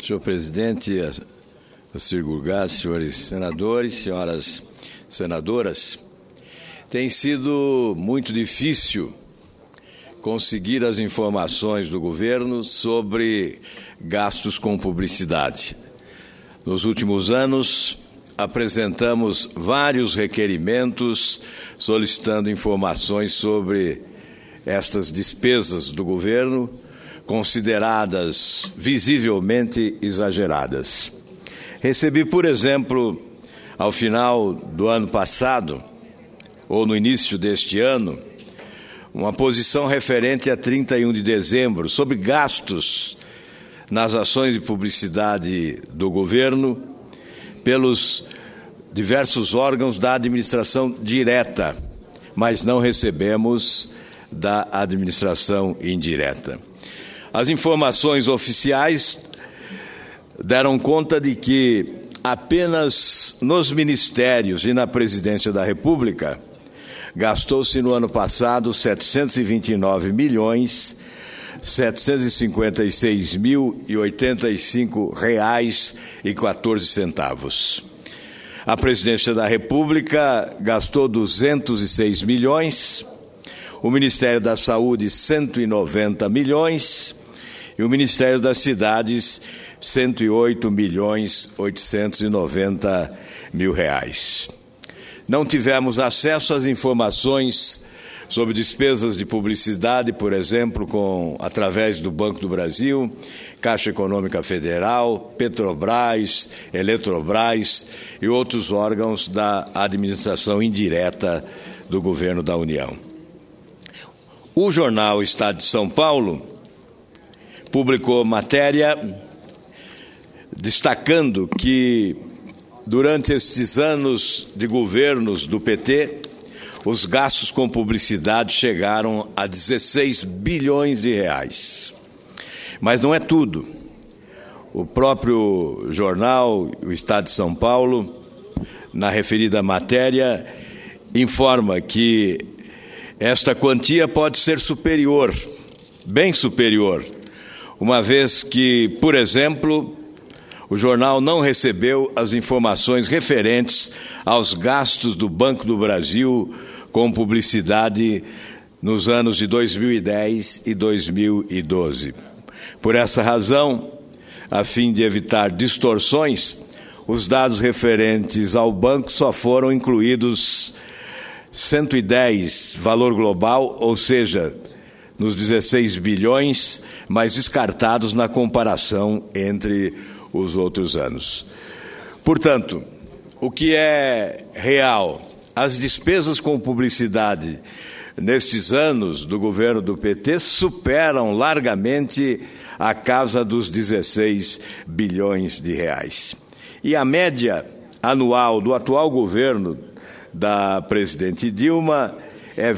Senhor presidente, Ciro Gurgás, senhores senadores, senhoras senadoras, tem sido muito difícil conseguir as informações do governo sobre gastos com publicidade. Nos últimos anos, apresentamos vários requerimentos solicitando informações sobre estas despesas do governo, consideradas visivelmente exageradas. Recebi, por exemplo, ao final do ano passado, ou no início deste ano, uma posição referente a 31 de dezembro sobre gastos nas ações de publicidade do governo pelos diversos órgãos da administração direta, mas não recebemos da administração indireta. As informações oficiais deram conta de que apenas nos ministérios e na Presidência da República gastou-se no ano passado 729.756.085,14. A Presidência da República gastou 206 milhões, o Ministério da Saúde 190 milhões e o Ministério das Cidades 108.890.000 reais. Não tivemos acesso às informações sobre despesas de publicidade, por exemplo, através do Banco do Brasil, Caixa Econômica Federal, Petrobras, Eletrobras e outros órgãos da administração indireta do governo da União. O jornal Estado de São Paulo publicou matéria destacando que, durante estes anos de governos do PT, os gastos com publicidade chegaram a 16 bilhões de reais. Mas não é tudo. O próprio jornal, o Estado de São Paulo, na referida matéria, informa que esta quantia pode ser superior, bem superior, uma vez que, por exemplo, o jornal não recebeu as informações referentes aos gastos do Banco do Brasil com publicidade nos anos de 2010 e 2012. Por essa razão, a fim de evitar distorções, os dados referentes ao banco só foram incluídos 110, valor global, ou seja, nos 16 bilhões, mas descartados na comparação entre os outros anos. Portanto, o que é real? As despesas com publicidade nestes anos do governo do PT superam largamente a casa dos 16 bilhões de reais. E a média anual do atual governo da presidente Dilma é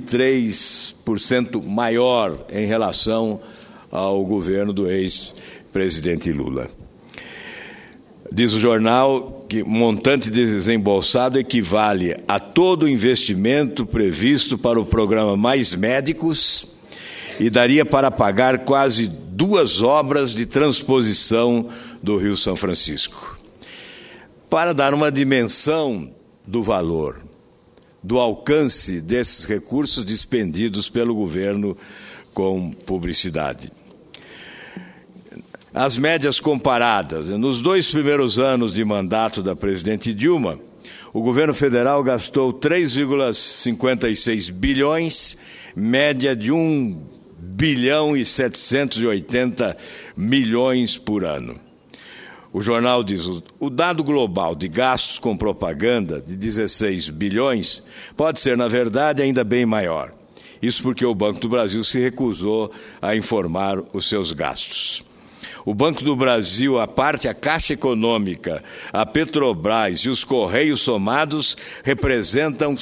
23% maior em relação ao governo do ex-presidente Lula. Diz o jornal que o montante desembolsado equivale a todo o investimento previsto para o programa Mais Médicos e daria para pagar quase 2 obras de transposição do Rio São Francisco. Para dar uma dimensão do valor, do alcance desses recursos dispendidos pelo governo com publicidade. As médias comparadas, nos 2 primeiros anos de mandato da presidente Dilma, o governo federal gastou 3,56 bilhões, média de 1,780 bilhões por ano. O jornal diz: o dado global de gastos com propaganda de 16 bilhões pode ser, na verdade, ainda bem maior. Isso porque o Banco do Brasil se recusou a informar os seus gastos. O Banco do Brasil, a Caixa Econômica, a Petrobras e os Correios somados representam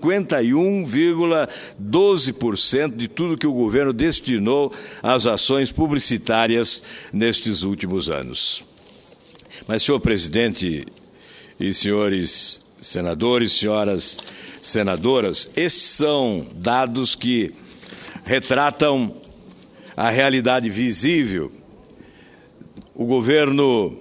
51,12% de tudo que o governo destinou às ações publicitárias nestes últimos anos. Mas, senhor presidente e senhores senadores, senhoras senadoras, estes são dados que retratam a realidade visível o governo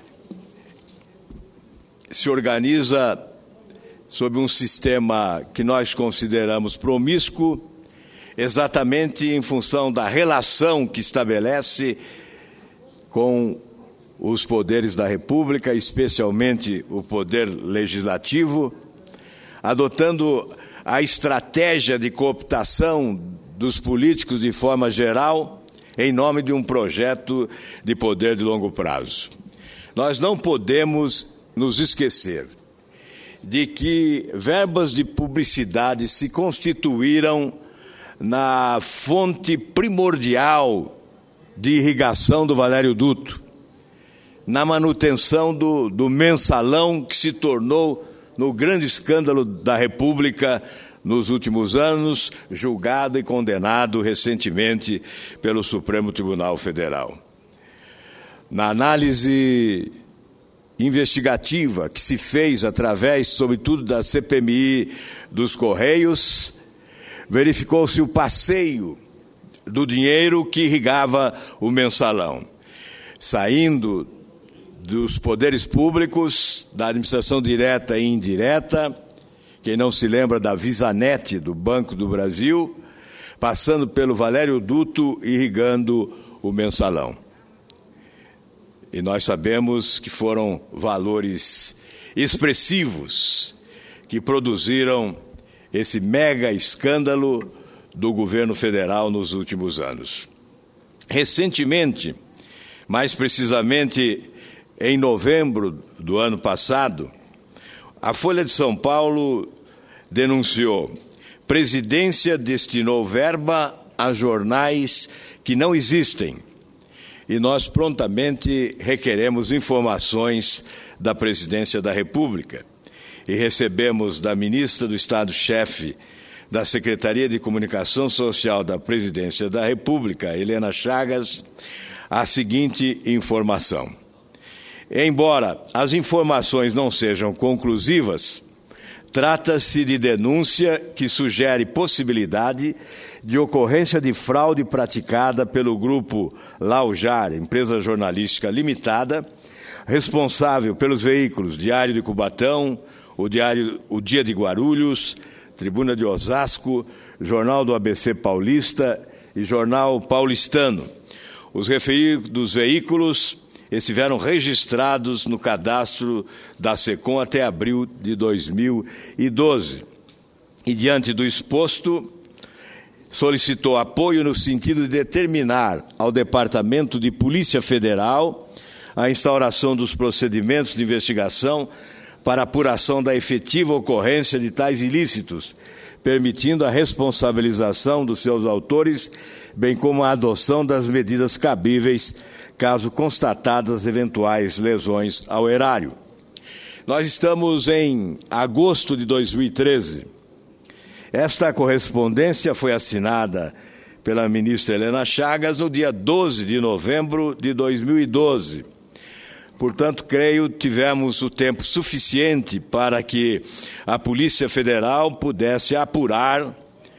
se organiza sob um sistema que nós consideramos promíscuo, exatamente em função da relação que estabelece com os poderes da República, especialmente o poder legislativo, adotando a estratégia de cooptação dos políticos de forma geral, em nome de um projeto de poder de longo prazo. Nós não podemos nos esquecer de que verbas de publicidade se constituíram na fonte primordial de irrigação do Valério Duto, na manutenção do mensalão que se tornou no grande escândalo da República nos últimos anos, julgado e condenado recentemente pelo Supremo Tribunal Federal. Na análise investigativa que se fez através, sobretudo, da CPMI dos Correios, verificou-se o passeio do dinheiro que irrigava o mensalão, saindo dos poderes públicos, da administração direta e indireta, quem não se lembra da Visanet do Banco do Brasil, passando pelo Valério Duto, irrigando o mensalão. E nós sabemos que foram valores expressivos que produziram esse mega escândalo do governo federal nos últimos anos. Recentemente, mais precisamente em novembro do ano passado, a Folha de São Paulo denunciou: presidência destinou verba a jornais que não existem. E nós prontamente requeremos informações da Presidência da República. E recebemos da ministra do Estado-chefe da Secretaria de Comunicação Social da Presidência da República, Helena Chagas, a seguinte informação. Embora as informações não sejam conclusivas, trata-se de denúncia que sugere possibilidade de ocorrência de fraude praticada pelo grupo Laujar, empresa jornalística limitada, responsável pelos veículos Diário de Cubatão, o Dia de Guarulhos, Tribuna de Osasco, Jornal do ABC Paulista e Jornal Paulistano. Os referidos veículos estiveram registrados no cadastro da SECOM até abril de 2012. E, diante do exposto, solicitou apoio no sentido de determinar ao Departamento de Polícia Federal a instauração dos procedimentos de investigação para apuração da efetiva ocorrência de tais ilícitos, permitindo a responsabilização dos seus autores, bem como a adoção das medidas cabíveis, caso constatadas eventuais lesões ao erário. Nós estamos em agosto de 2013. Esta correspondência foi assinada pela ministra Helena Chagas no dia 12 de novembro de 2012. Portanto, creio que tivemos o tempo suficiente para que a Polícia Federal pudesse apurar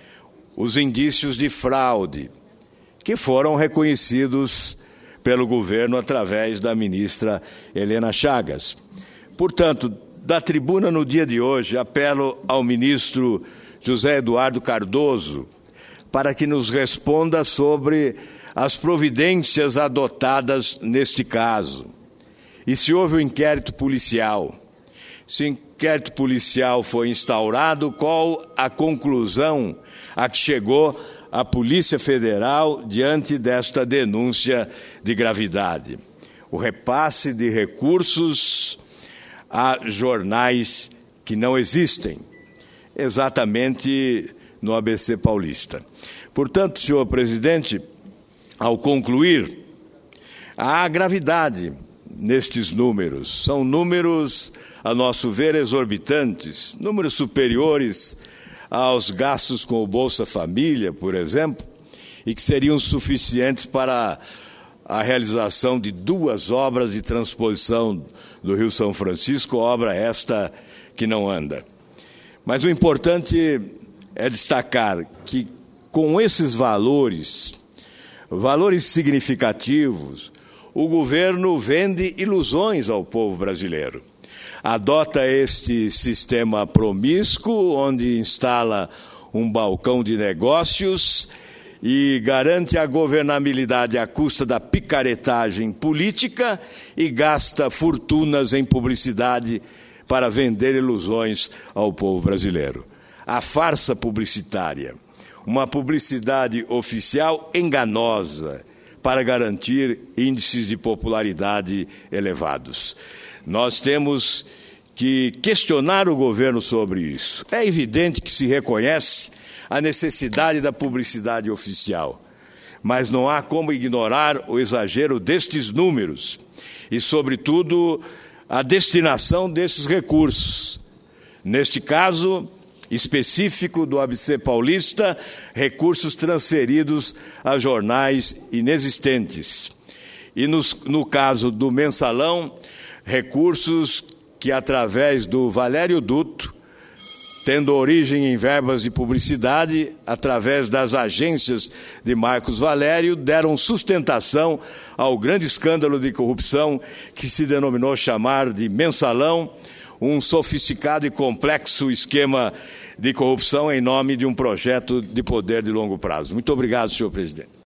os indícios de fraude, que foram reconhecidos pelo governo através da ministra Helena Chagas. Portanto, da tribuna no dia de hoje, apelo ao ministro José Eduardo Cardoso para que nos responda sobre as providências adotadas neste caso. E se houve um inquérito policial? Se o inquérito policial foi instaurado, qual a conclusão a que chegou a Polícia Federal diante desta denúncia de gravidade? O repasse de recursos a jornais que não existem, exatamente no ABC Paulista. Portanto, senhor presidente, ao concluir, há gravidade nestes números. São números, a nosso ver, exorbitantes, números superiores aos gastos com o Bolsa Família, por exemplo, e que seriam suficientes para a realização de 2 obras de transposição do Rio São Francisco, obra esta que não anda. Mas o importante é destacar que, com esses valores significativos, o governo vende ilusões ao povo brasileiro. Adota este sistema promíscuo, onde instala um balcão de negócios e garante a governabilidade à custa da picaretagem política e gasta fortunas em publicidade para vender ilusões ao povo brasileiro. A farsa publicitária, uma publicidade oficial enganosa para garantir índices de popularidade elevados. Nós temos que questionar o governo sobre isso. É evidente que se reconhece a necessidade da publicidade oficial, mas não há como ignorar o exagero destes números e, sobretudo, a destinação desses recursos. Neste caso específico do ABC Paulista, recursos transferidos a jornais inexistentes. E no caso do Mensalão, recursos que, através do Valério Duto, tendo origem em verbas de publicidade, através das agências de Marcos Valério, deram sustentação ao grande escândalo de corrupção que se denominou chamar de Mensalão, um sofisticado e complexo esquema de corrupção em nome de um projeto de poder de longo prazo. Muito obrigado, senhor presidente.